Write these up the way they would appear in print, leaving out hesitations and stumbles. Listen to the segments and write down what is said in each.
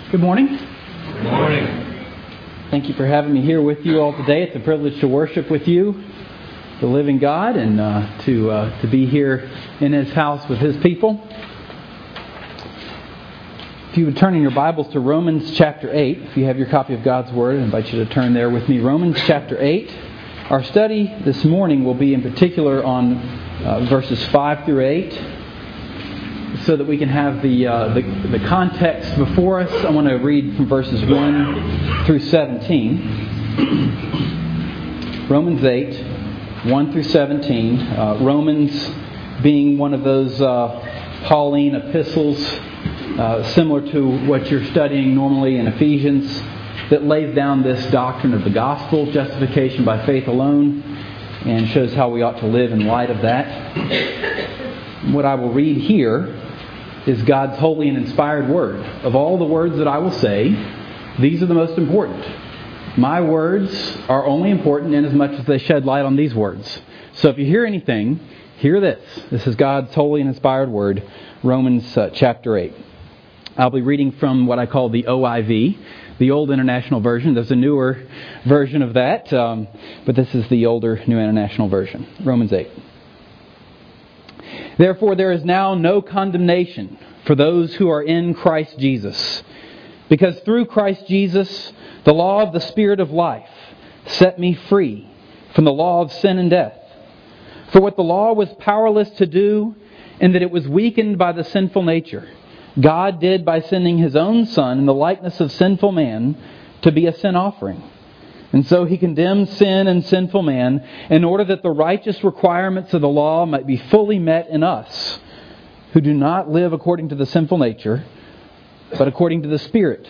Good morning. Good morning. Thank you for having me here with you all today. It's a privilege to worship with you, the living God, and to be here in His house with His people. If you would turn in your Bibles to Romans chapter 8, if you have your copy of God's Word, I invite you to turn there with me. Romans chapter 8. Our study this morning will be in particular on verses 5 through 8. So that we can have the context before us, I want to read from verses 1 through 17. Romans 8, 1 through 17. Romans being one of those Pauline epistles, similar to what you're studying normally in Ephesians, that lays down this doctrine of the gospel, justification by faith alone, and shows how we ought to live in light of that. What I will read here is God's holy and inspired Word. Of all the words that I will say, these are the most important. My words are only important inasmuch as they shed light on these words. So if you hear anything, hear this. This is God's holy and inspired Word, Romans chapter 8. I'll be reading from what I call the OIV, the Old International Version. There's a newer version of that, but this is the older New International Version. Romans 8. Therefore, there is now no condemnation for those who are in Christ Jesus, because through Christ Jesus, the law of the Spirit of life set me free from the law of sin and death. For what the law was powerless to do, in that it was weakened by the sinful nature, God did by sending His own Son in the likeness of sinful man to be a sin offering. And so He condemned sin and sinful man in order that the righteous requirements of the law might be fully met in us, who do not live according to the sinful nature, but according to the Spirit.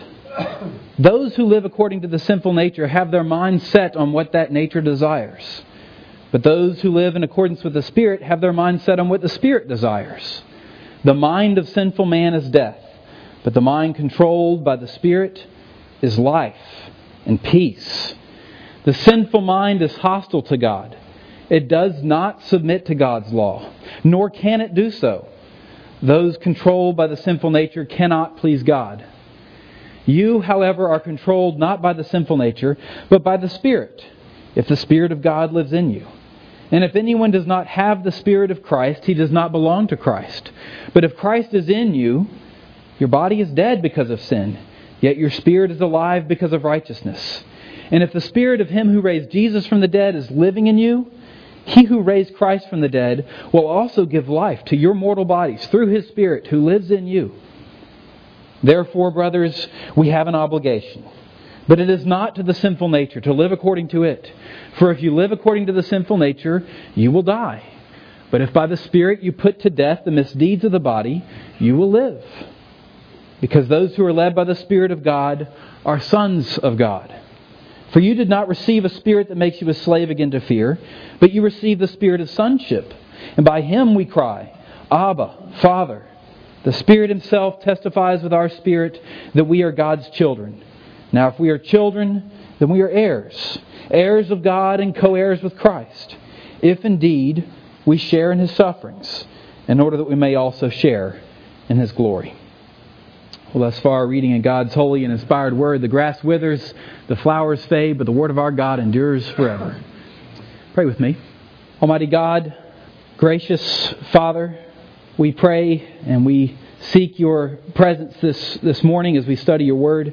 Those who live according to the sinful nature have their minds set on what that nature desires. But those who live in accordance with the Spirit have their minds set on what the Spirit desires. The mind of sinful man is death, but the mind controlled by the Spirit is life and peace. The sinful mind is hostile to God. It does not submit to God's law, nor can it do so. Those controlled by the sinful nature cannot please God. You, however, are controlled not by the sinful nature, but by the Spirit, if the Spirit of God lives in you. And if anyone does not have the Spirit of Christ, he does not belong to Christ. But if Christ is in you, your body is dead because of sin, yet your spirit is alive because of righteousness. And if the Spirit of Him who raised Jesus from the dead is living in you, He who raised Christ from the dead will also give life to your mortal bodies through His Spirit who lives in you. Therefore, brothers, we have an obligation. But it is not to the sinful nature to live according to it. For if you live according to the sinful nature, you will die. But if by the Spirit you put to death the misdeeds of the body, you will live. Because those who are led by the Spirit of God are sons of God. For you did not receive a spirit that makes you a slave again to fear, but you received the Spirit of sonship. And by Him we cry, Abba, Father. The Spirit Himself testifies with our spirit that we are God's children. Now if we are children, then we are heirs, heirs of God and co-heirs with Christ, if indeed we share in His sufferings, in order that we may also share in His glory. Well, thus far, reading in God's holy and inspired Word, the grass withers, the flowers fade, but the Word of our God endures forever. Pray with me. Almighty God, gracious Father, we pray and we seek Your presence this morning as we study Your Word.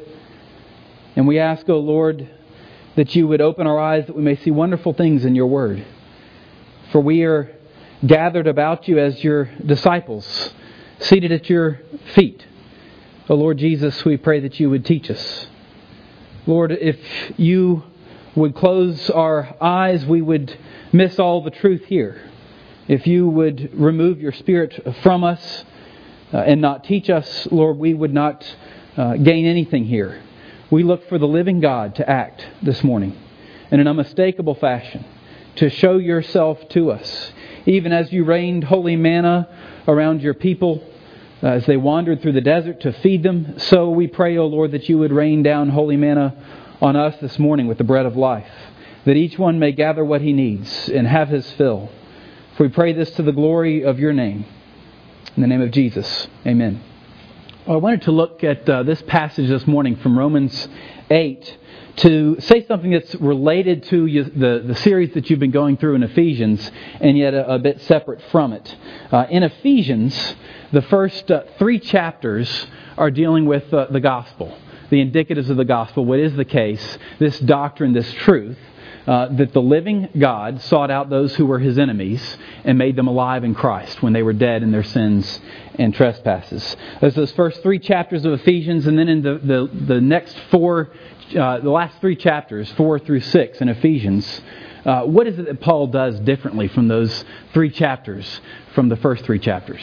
And we ask, O Lord, that You would open our eyes that we may see wonderful things in Your Word. For we are gathered about You as Your disciples, seated at Your feet. O Lord Jesus, we pray that You would teach us. Lord, if You would close our eyes, we would miss all the truth here. If You would remove Your Spirit from us and not teach us, Lord, we would not gain anything here. We look for the living God to act this morning in an unmistakable fashion, to show Yourself to us. Even as You rained holy manna around Your people, as they wandered through the desert to feed them, so we pray, O Lord, that You would rain down holy manna on us this morning with the bread of life, that each one may gather what he needs and have his fill. For we pray this to the glory of Your name. In the name of Jesus, amen. Well, I wanted to look at this passage this morning from Romans 8 to say something that's related to the series that you've been going through in Ephesians, and yet a bit separate from it. In Ephesians, the first 3 chapters are dealing with the gospel, the indicatives of the gospel. What is the case? This doctrine, this truth, that the living God sought out those who were His enemies and made them alive in Christ when they were dead in their sins and trespasses. There's those first 3 chapters of Ephesians, and then in the next 4, the last 3 chapters, 4 through 6 in Ephesians, what is it that Paul does differently from those 3 chapters, from the first 3 chapters?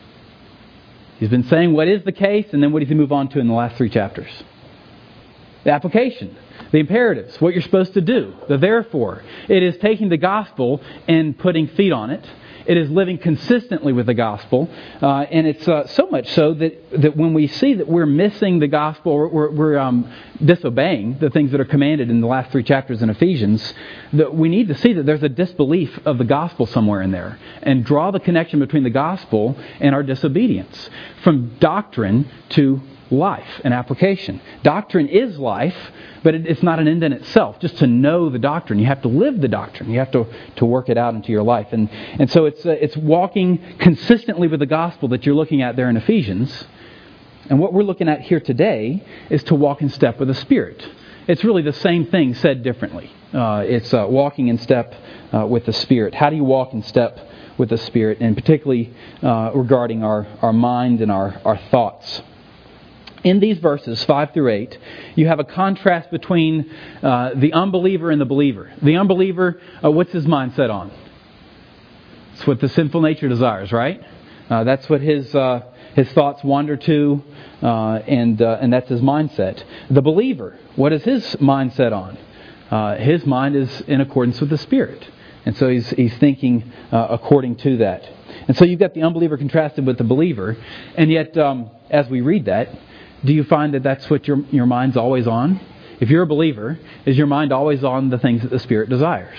He's been saying what is the case, and then what does he move on to in the last 3 chapters? The application. The imperatives, what you're supposed to do, the therefore. It is taking the gospel and putting feet on it. It is living consistently with the gospel. And it's so much so that when we see that we're missing the gospel, we're disobeying the things that are commanded in the last 3 chapters in Ephesians, that we need to see that there's a disbelief of the gospel somewhere in there and draw the connection between the gospel and our disobedience. From doctrine to life and application. Doctrine is life, but it's not an end in itself. Just to know the doctrine, you have to live the doctrine. You have to work it out into your life. And so it's walking consistently with the gospel that you're looking at there in Ephesians. And what we're looking at here today is to walk in step with the Spirit. It's really the same thing said differently. It's walking in step with the Spirit. How do you walk in step with the Spirit? And particularly regarding our mind and our thoughts. In these verses, 5 through 8, you have a contrast between the unbeliever and the believer. The unbeliever, what's his mindset on? It's what the sinful nature desires, right? That's what his thoughts wander to, and that's his mindset. The believer, what is his mindset on? His mind is in accordance with the Spirit. And so he's thinking according to that. And so you've got the unbeliever contrasted with the believer, and yet as we read that, do you find that that's what your mind's always on? If you're a believer, is your mind always on the things that the Spirit desires?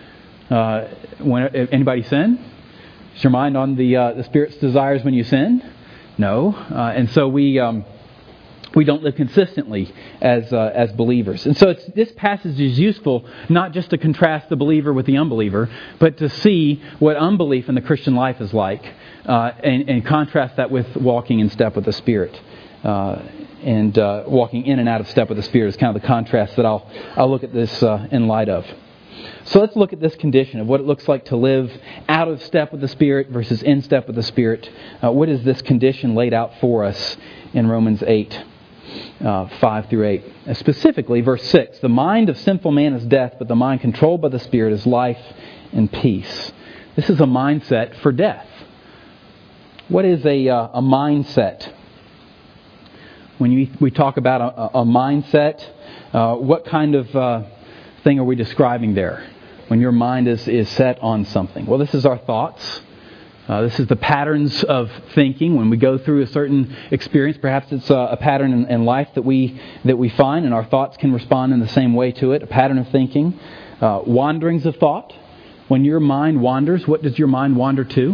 If anybody sin? Is your mind on the Spirit's desires when you sin? No. And so we don't live consistently as believers. And so this passage is useful not just to contrast the believer with the unbeliever, but to see what unbelief in the Christian life is like and contrast that with walking in step with the Spirit. And walking in and out of step with the Spirit is kind of the contrast that I'll look at this in light of. So let's look at this condition of what it looks like to live out of step with the Spirit versus in step with the Spirit. What is this condition laid out for us in Romans 8, 5 through 8? Specifically, verse 6, the mind of sinful man is death, but the mind controlled by the Spirit is life and peace. This is a mindset for death. What is a mindset? When we talk about a mindset, what kind of thing are we describing there? When your mind is set on something. Well, this is our thoughts. This is the patterns of thinking. When we go through a certain experience, perhaps it's a pattern in life that we find, and our thoughts can respond in the same way to it. A pattern of thinking. Wanderings of thought. When your mind wanders, what does your mind wander to?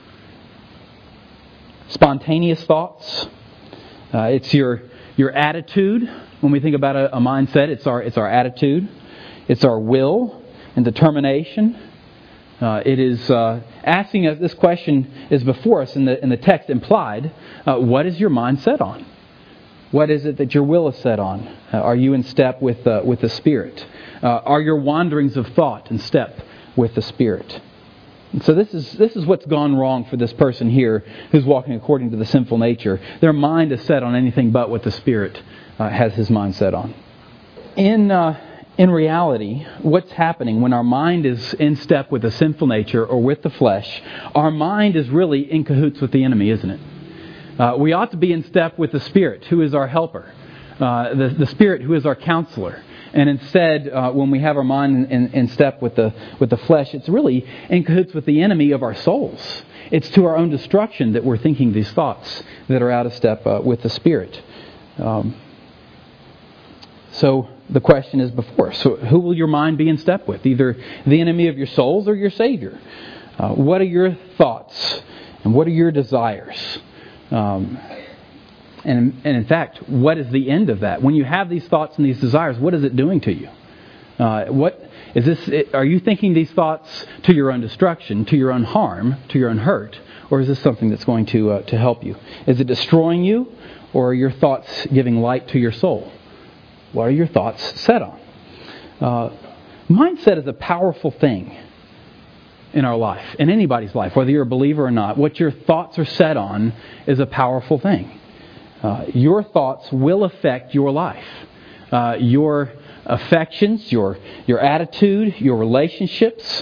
Spontaneous thoughts. It's your attitude. When we think about a mindset, it's our attitude. It's our will and determination. It is asking us, this question is before us in the text implied. What is your mind set on? What is it that your will is set on? Are you in step with the Spirit? Are your wanderings of thought in step with the Spirit? And so this is what's gone wrong for this person here who's walking according to the sinful nature. Their mind is set on anything but what the Spirit has his mind set on. In reality, what's happening when our mind is in step with the sinful nature or with the flesh, our mind is really in cahoots with the enemy, isn't it? We ought to be in step with the Spirit, who is our helper. The Spirit, who is our counselor. And instead, when we have our mind in step with the flesh, it's really in cahoots with the enemy of our souls. It's to our own destruction that we're thinking these thoughts that are out of step with the Spirit. So the question is before us. So who will your mind be in step with? Either the enemy of your souls or your Savior. What are your thoughts? And what are your desires? And in fact, what is the end of that? When you have these thoughts and these desires, what is it doing to you? Are you thinking these thoughts to your own destruction, to your own harm, to your own hurt? Or is this something that's going to help you? Is it destroying you? Or are your thoughts giving light to your soul? What are your thoughts set on? Mindset is a powerful thing in our life, in anybody's life, whether you're a believer or not. What your thoughts are set on is a powerful thing. Your thoughts will affect your life. Your affections, your attitude, your relationships.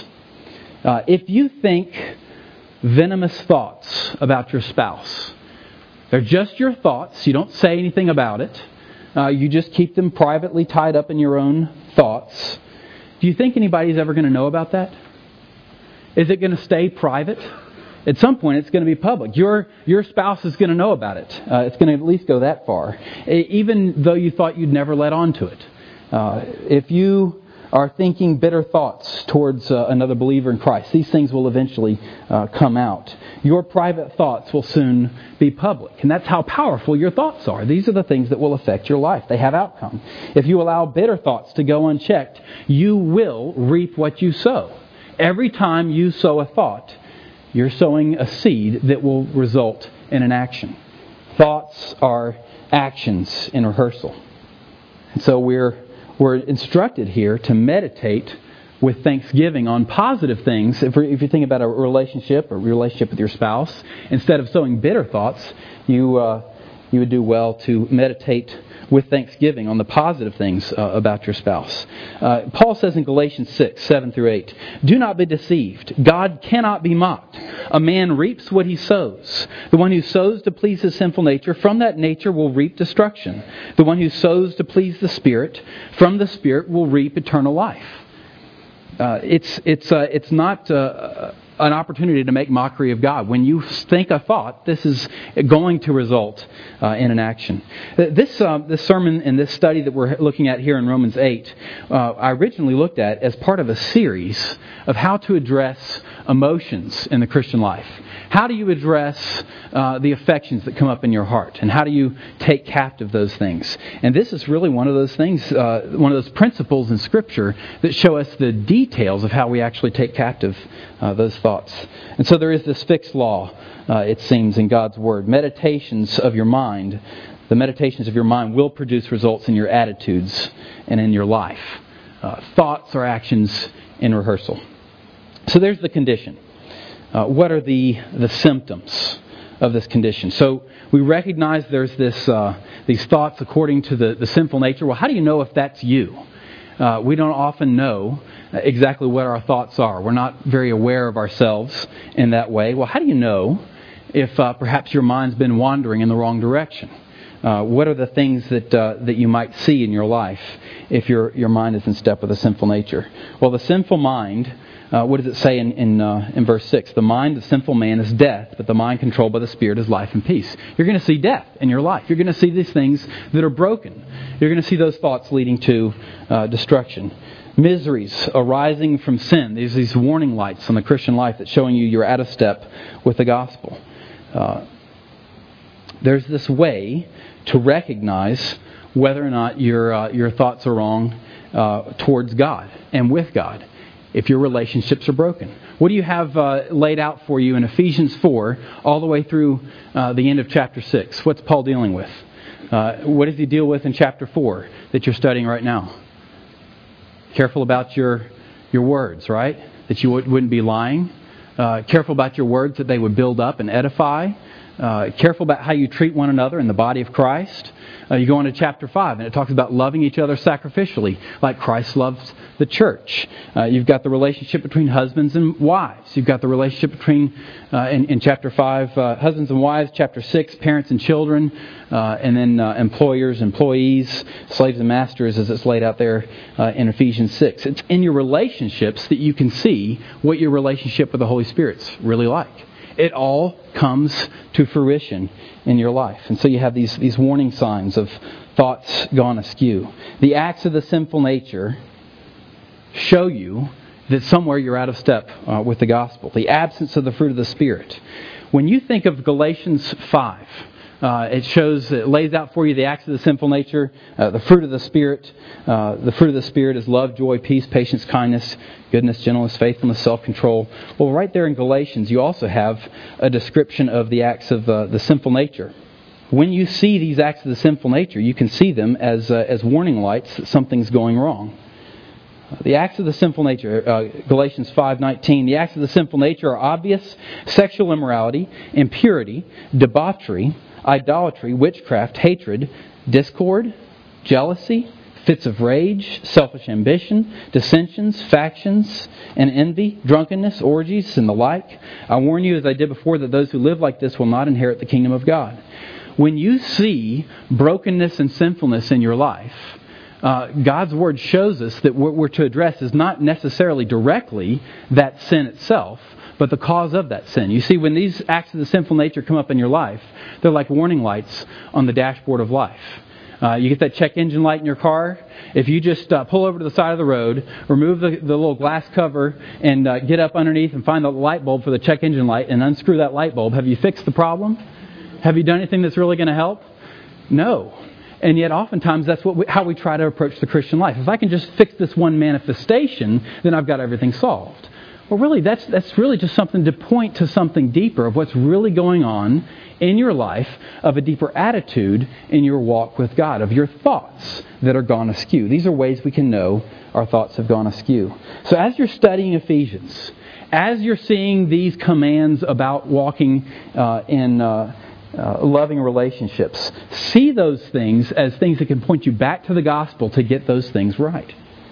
If you think venomous thoughts about your spouse, they're just your thoughts. You don't say anything about it. You just keep them privately tied up in your own thoughts. Do you think anybody's ever going to know about that? Is it going to stay private? At some point, it's going to be public. Your spouse is going to know about it. It's going to at least go that far, even though you thought you'd never let on to it. If you are thinking bitter thoughts towards another believer in Christ, these things will eventually come out. Your private thoughts will soon be public. And that's how powerful your thoughts are. These are the things that will affect your life. They have outcome. If you allow bitter thoughts to go unchecked, you will reap what you sow. Every time you sow a thought, you're sowing a seed that will result in an action. Thoughts are actions in rehearsal. And so we're instructed here to meditate with thanksgiving on positive things. If you think about a relationship with your spouse, instead of sowing bitter thoughts, you would do well to meditate with thanksgiving on the positive things about your spouse. Paul says in Galatians 6, 7 through 8, "Do not be deceived. God cannot be mocked. A man reaps what he sows. The one who sows to please his sinful nature, from that nature will reap destruction. The one who sows to please the Spirit, from the Spirit will reap eternal life." It's not an opportunity to make mockery of God. When you think a thought, this is going to result in an action. This sermon and this study that we're looking at here in Romans 8, I originally looked at as part of a series of how to address emotions in the Christian life. How do you address the affections that come up in your heart? And how do you take captive those things? And this is really one of those things, one of those principles in Scripture that show us the details of how we actually take captive those thoughts. And so there is this fixed law, it seems, in God's Word. The meditations of your mind will produce results in your attitudes and in your life. Thoughts are actions in rehearsal. So there's the condition. What are the symptoms of this condition? So we recognize there's these thoughts according to the sinful nature. Well, how do you know if that's you? We don't often know exactly what our thoughts are. We're not very aware of ourselves in that way. Well, how do you know if perhaps your mind's been wandering in the wrong direction? What are the things that you might see in your life if your mind is in step with a sinful nature? Well, the sinful mind, what does it say in verse 6? The mind of sinful man is death, but the mind controlled by the Spirit is life and peace. You're going to see death in your life. You're going to see these things that are broken. You're going to see those thoughts leading to destruction. Miseries arising from sin. There's these warning lights on the Christian life that's showing you're out of step with the gospel. There's this way to recognize whether or not your thoughts are wrong towards God and with God, if your relationships are broken. What do you have laid out for you in Ephesians 4 all the way through the end of chapter 6? What's Paul dealing with? What does he deal with in chapter 4 that you're studying right now? Careful about your words, right? That you wouldn't be lying. Careful about your words, that they would build up and edify. Careful about how you treat one another in the body of Christ. You go into chapter 5, and it talks about loving each other sacrificially, like Christ loves the church. You've got the relationship between husbands and wives. You've got the relationship between, in chapter 5, husbands and wives. Chapter 6, parents and children. And then employers, employees, slaves and masters, as it's laid out there in Ephesians 6. It's in your relationships that you can see what your relationship with the Holy Spirit's really like. It all comes to fruition in your life. And so you have these warning signs of thoughts gone askew. The acts of the sinful nature show you that somewhere you're out of step with the gospel. The absence of the fruit of the Spirit. When you think of Galatians 5, It lays out for you the acts of the sinful nature, the fruit of the Spirit. The fruit of the Spirit is love, joy, peace, patience, kindness, goodness, gentleness, faithfulness, self-control. Well, right there in Galatians, you also have a description of the acts of the sinful nature. When you see these acts of the sinful nature, you can see them as warning lights that something's going wrong. The acts of the sinful nature, Galatians 5:19, the acts of the sinful nature are obvious: sexual immorality, impurity, debauchery, idolatry, witchcraft, hatred, discord, jealousy, fits of rage, selfish ambition, dissensions, factions, and envy, drunkenness, orgies, and the like. I warn you, as I did before, that those who live like this will not inherit the kingdom of God. When you see brokenness and sinfulness in your life, God's Word shows us that what we're to address is not necessarily directly that sin itself, but the cause of that sin. You see, when these acts of the sinful nature come up in your life, they're like warning lights on the dashboard of life. You get that check engine light in your car. If you just pull over to the side of the road, remove the little glass cover, and get up underneath and find the light bulb for the check engine light and unscrew that light bulb, have you fixed the problem? Have you done anything that's really going to help? No. And yet oftentimes that's how we try to approach the Christian life. If I can just fix this one manifestation, then I've got everything solved. Well, really, that's really just something to point to something deeper of what's really going on in your life, of a deeper attitude in your walk with God, of your thoughts that are gone askew. These are ways we can know our thoughts have gone askew. So as you're studying Ephesians, as you're seeing these commands about walking in loving relationships, see those things as things that can point you back to the gospel to get those things right.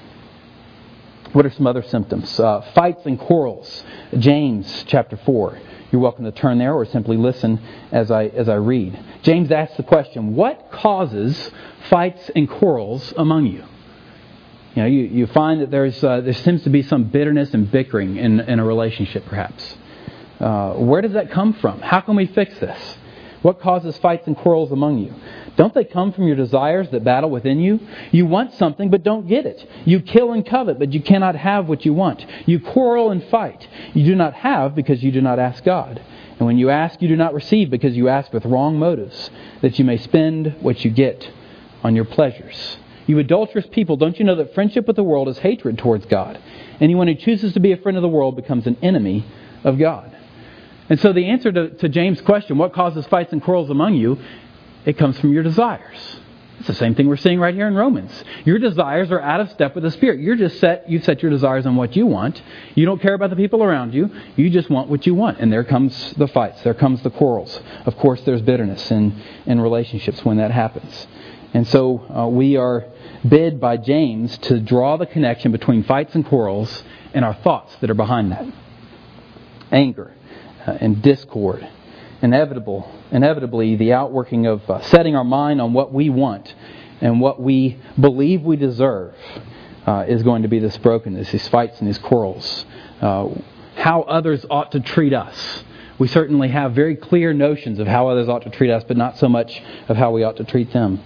What are some other symptoms? Fights and quarrels. James chapter 4. You're welcome to turn there or simply listen as I read. James asks the question, what causes fights and quarrels among you? You know, you find that there seems to be some bitterness and bickering in a relationship, perhaps. Where does that come from? How can we fix this? What causes fights and quarrels among you? Don't they come from your desires that battle within you? You want something but don't get it. You kill and covet, but you cannot have what you want. You quarrel and fight. You do not have because you do not ask God. And when you ask, you do not receive because you ask with wrong motives, that you may spend what you get on your pleasures. You adulterous people, don't you know that friendship with the world is hatred towards God? Anyone who chooses to be a friend of the world becomes an enemy of God. And so the answer to James' question, what causes fights and quarrels among you? It comes from your desires. It's the same thing we're seeing right here in Romans. Your desires are out of step with the Spirit. You've set your desires on what you want. You don't care about the people around you. You just want what you want. And there comes the fights. There comes the quarrels. Of course, there's bitterness in relationships when that happens. And so we are bid by James to draw the connection between fights and quarrels and our thoughts that are behind that. Anger and discord. Inevitably, the outworking of setting our mind on what we want and what we believe we deserve is going to be this brokenness, these fights and these quarrels. How others ought to treat us. We certainly have very clear notions of how others ought to treat us, but not so much of how we ought to treat them.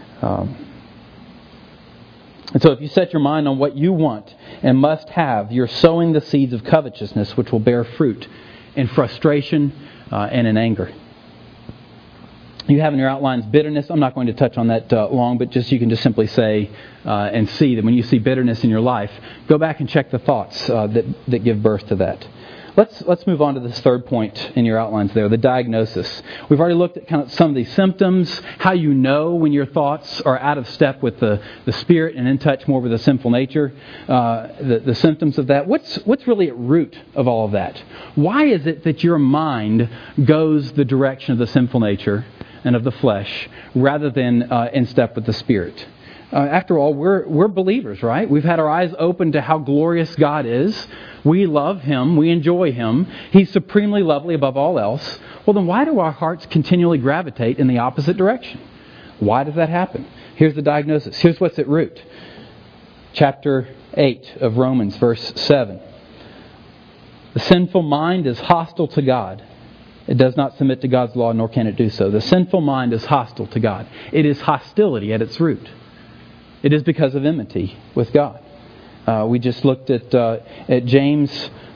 And so if you set your mind on what you want and must have, you're sowing the seeds of covetousness, which will bear fruit in frustration and in anger. You have in your outlines bitterness. I'm not going to touch on that long, but you can just simply say and see that when you see bitterness in your life, go back and check the thoughts that give birth to that. Let's move on to this third point in your outlines there, the diagnosis. We've already looked at kind of some of these symptoms, how you know when your thoughts are out of step with the Spirit and in touch more with the sinful nature, the symptoms of that. What's really at root of all of that? Why is it that your mind goes the direction of the sinful nature and of the flesh rather than in step with the Spirit? After all, we're believers, right? We've had our eyes open to how glorious God is. We love Him. We enjoy Him. He's supremely lovely above all else. Well, then why do our hearts continually gravitate in the opposite direction? Why does that happen? Here's the diagnosis. Here's what's at root. Chapter 8 of Romans, verse 7. The sinful mind is hostile to God. It does not submit to God's law, nor can it do so. The sinful mind is hostile to God. It is hostility at its root. It is because of enmity with God. We just looked at James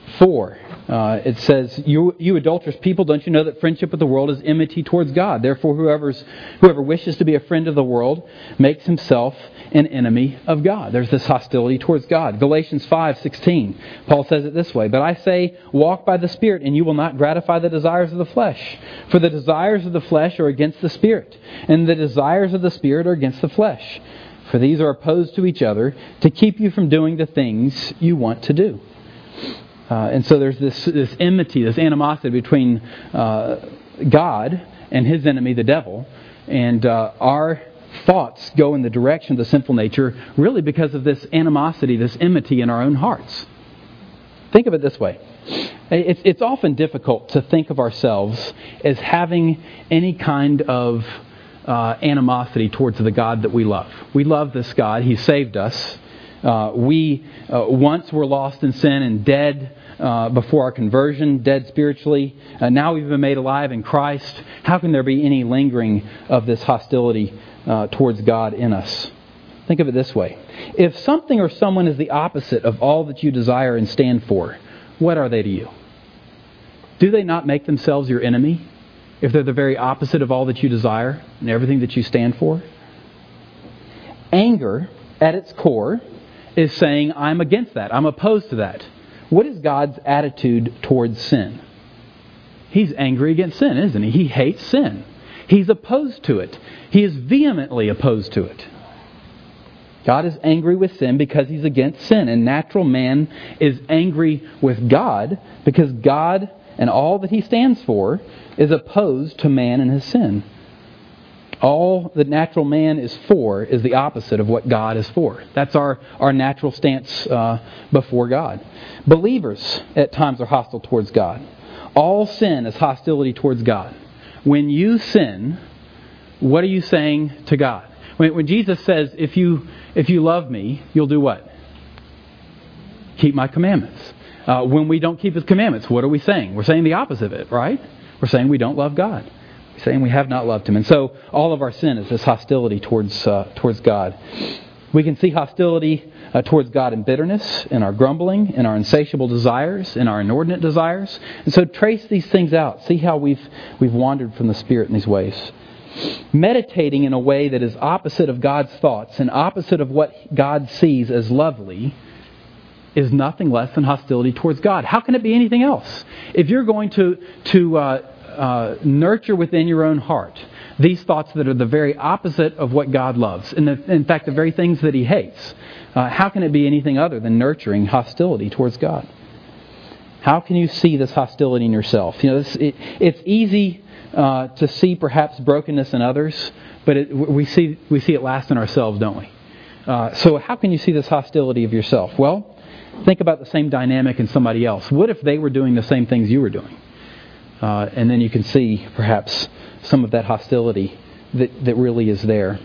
4. It says, you adulterous people, don't you know that friendship with the world is enmity towards God? Therefore, whoever wishes to be a friend of the world makes himself an enemy of God. There's this hostility towards God. Galatians 5:16, Paul says it this way, but I say, walk by the Spirit, and you will not gratify the desires of the flesh. For the desires of the flesh are against the Spirit, and the desires of the Spirit are against the flesh. For these are opposed to each other to keep you from doing the things you want to do. And so there's this enmity, this animosity between God and his enemy, the devil. And our thoughts go in the direction of the sinful nature really because of this animosity, this enmity in our own hearts. Think of it this way. It's often difficult to think of ourselves as having any kind of animosity towards the God that we love. We love this God. He saved us. We once were lost in sin and dead before our conversion, dead spiritually. Now we've been made alive in Christ. How can there be any lingering of this hostility towards God in us? Think of it this way. If something or someone is the opposite of all that you desire and stand for, what are they to you? Do they not make themselves your enemy if they're the very opposite of all that you desire and everything that you stand for? Anger, at its core, is saying, I'm against that. I'm opposed to that. What is God's attitude towards sin? He's angry against sin, isn't he? He hates sin. He's opposed to it. He is vehemently opposed to it. God is angry with sin because he's against sin. And natural man is angry with God because God and all that he stands for is opposed to man and his sin. All that natural man is for is the opposite of what God is for. That's our natural stance before God. Believers at times are hostile towards God. All sin is hostility towards God. When you sin, what are you saying to God? When Jesus says, if you love me, you'll do what? Keep my commandments. When we don't keep his commandments, what are we saying? We're saying the opposite of it, right? We're saying we don't love God. Saying we have not loved him. And so all of our sin is this hostility towards God. We can see hostility towards God in bitterness, in our grumbling, in our insatiable desires, in our inordinate desires. And so trace these things out. See how we've wandered from the Spirit in these ways. Meditating in a way that is opposite of God's thoughts and opposite of what God sees as lovely is nothing less than hostility towards God. How can it be anything else? If you're going to nurture within your own heart these thoughts that are the very opposite of what God loves, and in fact the very things that he hates, how can it be anything other than nurturing hostility towards God? How can you see this hostility in yourself? It's easy to see perhaps brokenness in others, but we see it last in ourselves, don't we? So how can you see this hostility of yourself? Well, think about the same dynamic in somebody else. What if they were doing the same things you were doing? And then you can see perhaps some of that hostility that really is there.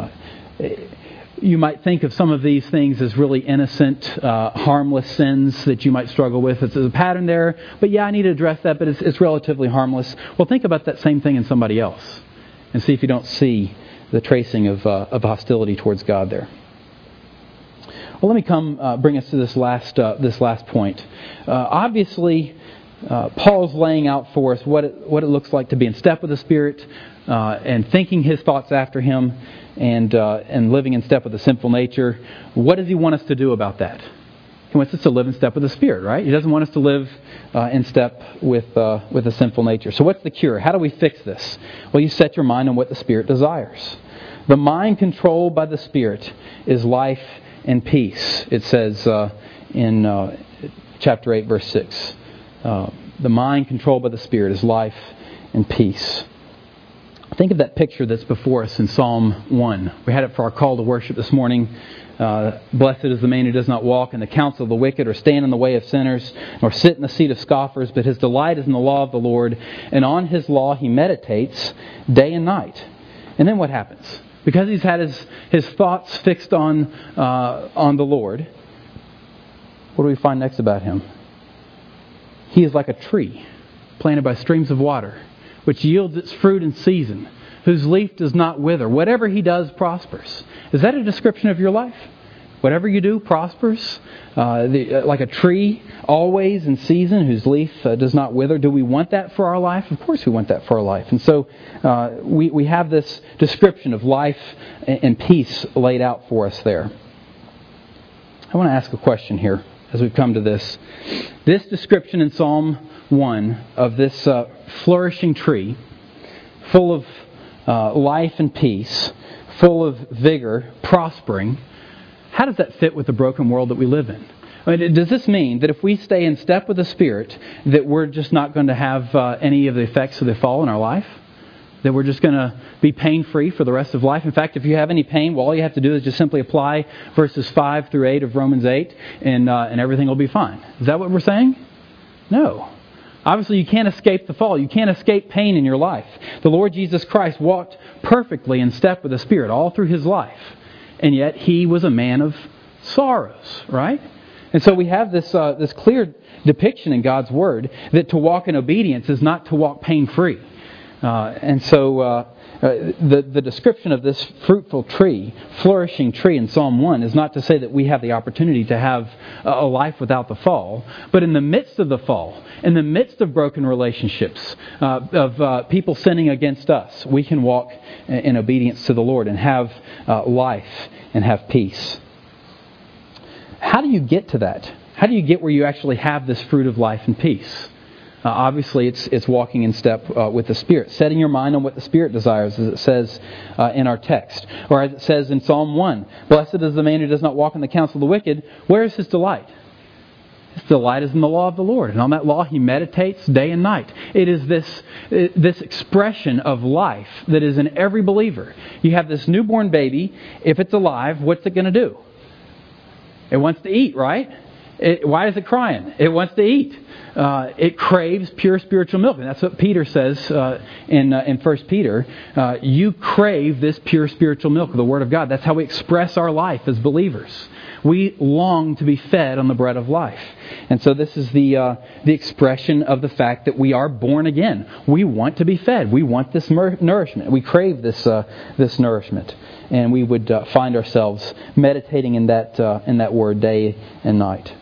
You might think of some of these things as really innocent, harmless sins that you might struggle with. It's a pattern there, but I need to address that, but it's relatively harmless. Well, think about that same thing in somebody else and see if you don't see the tracing of hostility towards God there. Well, let me bring us to this last point. Obviously, Paul's laying out for us what it looks like to be in step with the Spirit and thinking his thoughts after him and living in step with the sinful nature. What does he want us to do about that? He wants us to live in step with the Spirit, right? He doesn't want us to live in step with the sinful nature. So what's the cure? How do we fix this? Well, you set your mind on what the Spirit desires. The mind controlled by the Spirit is life and peace. It says in chapter 8, verse 6. The mind controlled by the Spirit is life and peace. Think of that picture that's before us in Psalm 1. We had it for our call to worship this morning. Blessed is the man who does not walk in the counsel of the wicked, or stand in the way of sinners, nor sit in the seat of scoffers, but his delight is in the law of the Lord, and on his law he meditates day and night. And then what happens? Because he's had his thoughts fixed on the Lord, what do we find next about him? He is like a tree planted by streams of water, which yields its fruit in season, whose leaf does not wither. Whatever he does prospers. Is that a description of your life? Whatever you do prospers. Like a tree, always in season, whose leaf does not wither. Do we want that for our life? Of course we want that for our life. And so we have this description of life and peace laid out for us there. I want to ask a question here as we've come to this. This description in Psalm 1 of this flourishing tree, full of life and peace, full of vigor, prospering, how does that fit with the broken world that we live in? I mean, does this mean that if we stay in step with the Spirit, that we're just not going to have any of the effects of the fall in our life? That we're just going to be pain-free for the rest of life? In fact, if you have any pain, well, all you have to do is just simply apply verses 5 through 8 of Romans 8, and everything will be fine. Is that what we're saying? No. Obviously, you can't escape the fall. You can't escape pain in your life. The Lord Jesus Christ walked perfectly in step with the Spirit all through His life. And yet, He was a man of sorrows, right? And so we have this clear depiction in God's Word that to walk in obedience is not to walk pain-free. And so the description of this fruitful tree, flourishing tree in Psalm 1 is not to say that we have the opportunity to have a life without the fall, but in the midst of the fall, in the midst of broken relationships, of people sinning against us, we can walk in obedience to the Lord and have life and have peace. How do you get to that? How do you get where you actually have this fruit of life and peace? Obviously, it's walking in step with the Spirit, setting your mind on what the Spirit desires, as it says in our text. Or as it says in Psalm 1, "Blessed is the man who does not walk in the counsel of the wicked." Where is his delight? His delight is in the law of the Lord. And on that law he meditates day and night. It is this expression of life that is in every believer. You have this newborn baby. If it's alive, what's it going to do? It wants to eat, right? Why is it crying? It wants to eat. It craves pure spiritual milk. And that's what Peter says in 1 Peter. You crave this pure spiritual milk of the Word of God. That's how we express our life as believers. We long to be fed on the bread of life. And so this is the expression of the fact that we are born again. We want to be fed. We want this nourishment. We crave this nourishment. And we would find ourselves meditating in that Word day and night.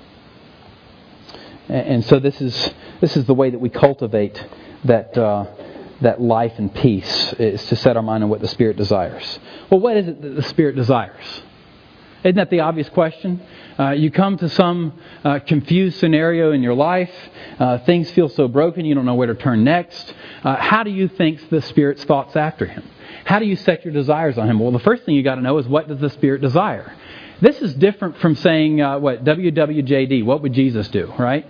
And so this is the way that we cultivate that life and peace, is to set our mind on what the Spirit desires. Well, what is it that the Spirit desires? Isn't that the obvious question? You come to some confused scenario in your life. Things feel so broken, you don't know where to turn next. How do you think the Spirit's thoughts after Him? How do you set your desires on Him? Well, the first thing you got to know is, what does the Spirit desire? This is different from saying, WWJD, what would Jesus do, right?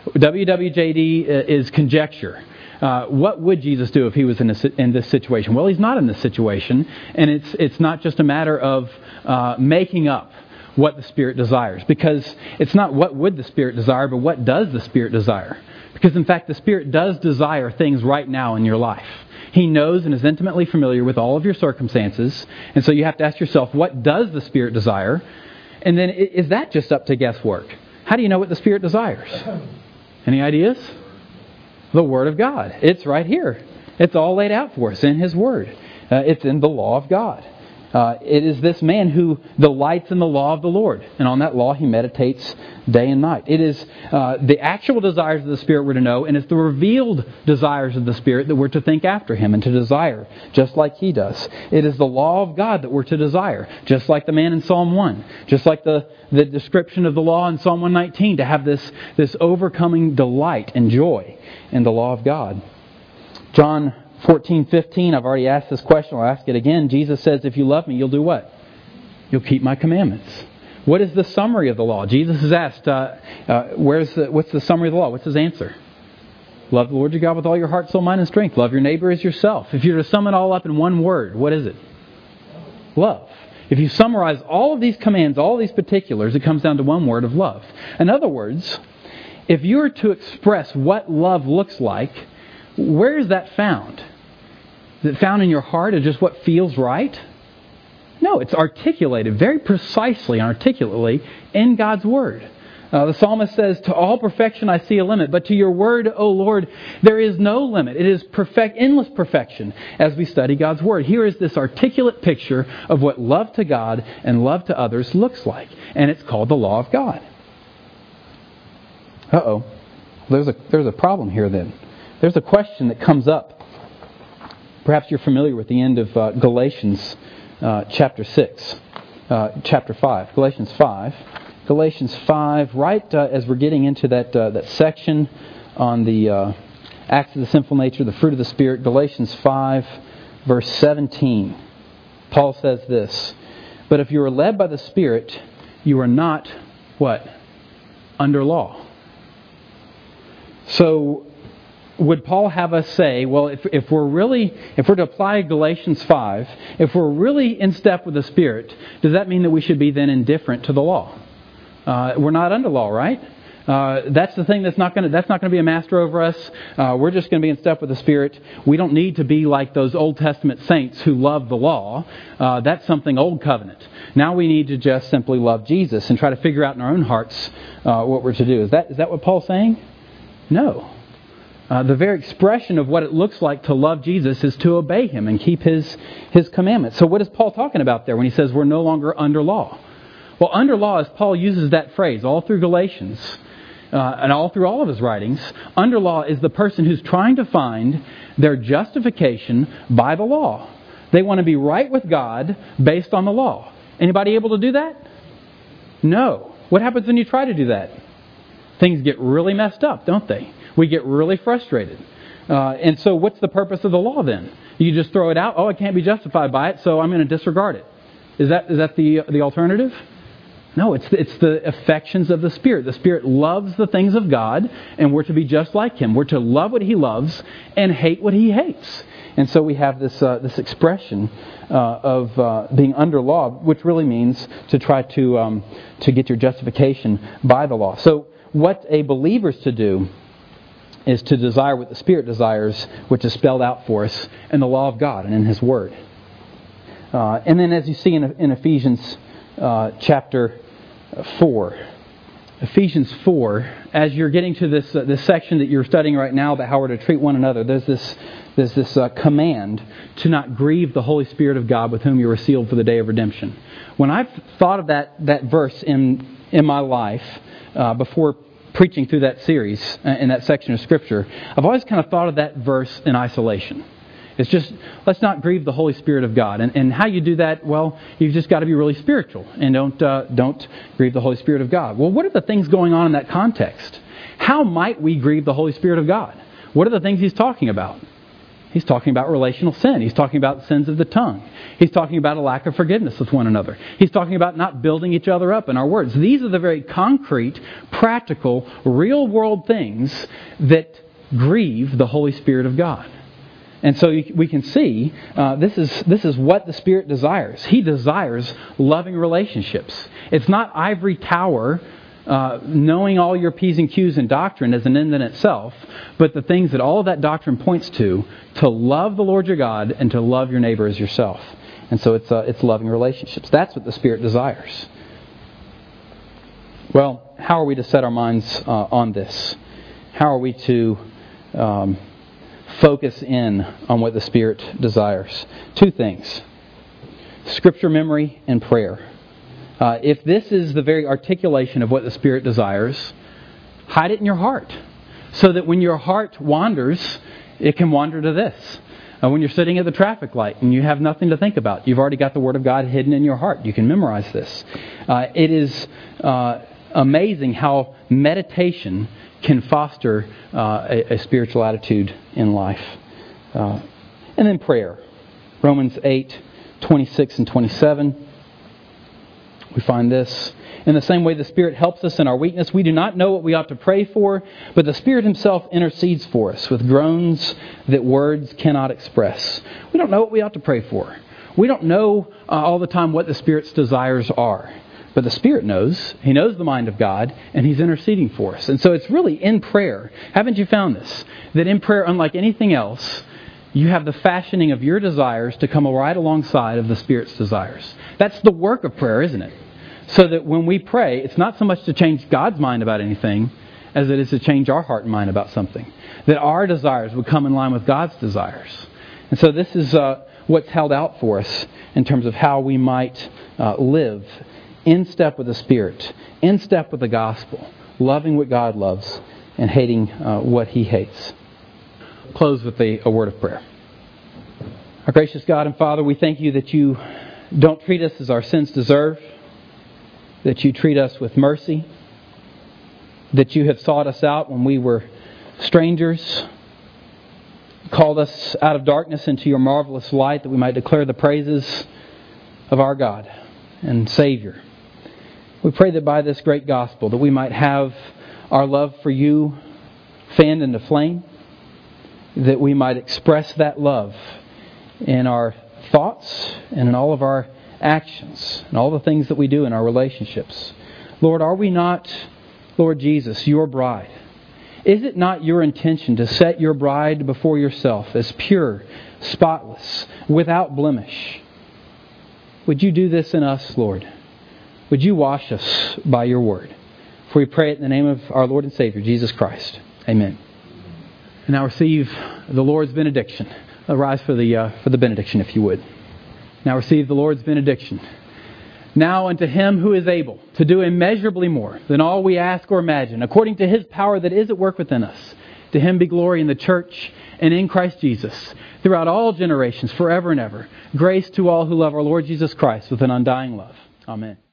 WWJD is conjecture. What would Jesus do if He was in this situation? Well, He's not in this situation, and it's not just a matter of making up what the Spirit desires, because it's not what would the Spirit desire, but what does the Spirit desire? Because in fact, the Spirit does desire things right now in your life. He knows and is intimately familiar with all of your circumstances, and so you have to ask yourself, what does the Spirit desire? And then, is that just up to guesswork? How do you know what the Spirit desires? Any ideas? The Word of God. It's right here. It's all laid out for us in His Word. It's in the law of God. It is this man who delights in the law of the Lord. And on that law he meditates day and night. It is the actual desires of the Spirit we're to know, and it's the revealed desires of the Spirit that we're to think after Him and to desire, just like He does. It is the law of God that we're to desire, just like the man in Psalm 1. Just like the description of the law in Psalm 119, to have this overcoming delight and joy in the law of God. John 14:15, I've already asked this question, I'll ask it again. Jesus says, if you love me, you'll do what? You'll keep my commandments. What is the summary of the law? Jesus is asked, what's the summary of the law? What's his answer? Love the Lord your God with all your heart, soul, mind, and strength. Love your neighbor as yourself. If you're to sum it all up in one word, what is it? Love. If you summarize all of these commands, all these particulars, it comes down to one word of love. In other words, if you were to express what love looks like, where is that found? Is it found in your heart as just what feels right? No, it's articulated very precisely and articulately in God's Word. The psalmist says, to all perfection I see a limit, but to your word, O Lord, there is no limit. It is endless perfection as we study God's word. Here is this articulate picture of what love to God and love to others looks like. And it's called the law of God. Uh-oh. There's a problem here then. There's a question that comes up. Perhaps you're familiar with the end of Galatians chapter 5. Galatians 5. Galatians 5, right as we're getting into that section on the acts of the sinful nature, the fruit of the Spirit, Galatians 5, verse 17. Paul says this, but if you are led by the Spirit, you are not, what? Under law. So, would Paul have us say, well, if we're to apply Galatians 5, if we're really in step with the Spirit, does that mean that we should be then indifferent to the law? We're not under law, right? That's the thing that's not going to be a master over us. We're just going to be in step with the Spirit. We don't need to be like those Old Testament saints who love the law. That's something Old Covenant. Now we need to just simply love Jesus and try to figure out in our own hearts what we're to do. Is that what Paul's saying? No. The very expression of what it looks like to love Jesus is to obey Him and keep His commandments. So what is Paul talking about there when he says we're no longer under law? Well, under law, as Paul uses that phrase all through Galatians and all through all of his writings, under law is the person who's trying to find their justification by the law. They want to be right with God based on the law. Anybody able to do that? No. What happens when you try to do that? Things get really messed up, don't they? We get really frustrated. And so what's the purpose of the law then? You just throw it out, oh, I can't be justified by it, so I'm going to disregard it. Is that the alternative? No, it's the affections of the Spirit. The Spirit loves the things of God, and we're to be just like Him. We're to love what He loves and hate what He hates. And so we have this expression of being under law, which really means to try to get your justification by the law. So what a believer's to do is to desire what the Spirit desires, which is spelled out for us in the law of God and in His Word. And then as you see in Ephesians chapter 4, Ephesians 4, as you're getting to this section that you're studying right now about how we're to treat one another, there's this command to not grieve the Holy Spirit of God with whom you were sealed for the day of redemption. When I've thought of that verse in my life before preaching through that series in that section of Scripture, I've always kind of thought of that verse in isolation. It's just, let's not grieve the Holy Spirit of God. And how you do that? Well, you've just got to be really spiritual and don't grieve the Holy Spirit of God. Well, what are the things going on in that context? How might we grieve the Holy Spirit of God? What are the things He's talking about? He's talking about relational sin. He's talking about sins of the tongue. He's talking about a lack of forgiveness with one another. He's talking about not building each other up in our words. These are the very concrete, practical, real-world things that grieve the Holy Spirit of God. And so we can see this is what the Spirit desires. He desires loving relationships. It's not ivory tower, knowing all your P's and Q's in doctrine as an end in itself, but the things that all of that doctrine points to love the Lord your God and to love your neighbor as yourself. And so it's loving relationships. That's what the Spirit desires. Well, how are we to set our minds on this? How are we to focus in on what the Spirit desires? Two things: Scripture memory and prayer. If this is the very articulation of what the Spirit desires, hide it in your heart, so that when your heart wanders, it can wander to this. When you're sitting at the traffic light and you have nothing to think about, you've already got the Word of God hidden in your heart. You can memorize this. It is amazing how meditation can foster a spiritual attitude in life. And then prayer. Romans 8:26 and 27. We find this. In the same way the Spirit helps us in our weakness, we do not know what we ought to pray for, but the Spirit Himself intercedes for us with groans that words cannot express. We don't know what we ought to pray for. We don't know all the time what the Spirit's desires are. But the Spirit knows. He knows the mind of God, and He's interceding for us. And so it's really in prayer. Haven't you found this? That in prayer, unlike anything else, you have the fashioning of your desires to come right alongside of the Spirit's desires. That's the work of prayer, isn't it? So that when we pray, it's not so much to change God's mind about anything as it is to change our heart and mind about something. That our desires would come in line with God's desires. And so this is what's held out for us in terms of how we might live in step with the Spirit, in step with the gospel, loving what God loves and hating what He hates. Close with a word of prayer. Our gracious God and Father, we thank You that You don't treat us as our sins deserve, that You treat us with mercy, that You have sought us out when we were strangers, called us out of darkness into Your marvelous light, that we might declare the praises of our God and Savior. We pray that by this great gospel that we might have our love for You fanned into flame, that we might express that love in our thoughts and in all of our actions and all the things that we do in our relationships. Lord, are we not, Lord Jesus, Your bride? Is it not Your intention to set Your bride before Yourself as pure, spotless, without blemish? Would You do this in us, Lord? Would You wash us by Your word? For we pray it in the name of our Lord and Savior, Jesus Christ. Amen. And now receive the Lord's benediction. Rise for the benediction, if you would. Now receive the Lord's benediction. Now unto Him who is able to do immeasurably more than all we ask or imagine, according to His power that is at work within us, to Him be glory in the church and in Christ Jesus, throughout all generations, forever and ever. Grace to all who love our Lord Jesus Christ with an undying love. Amen.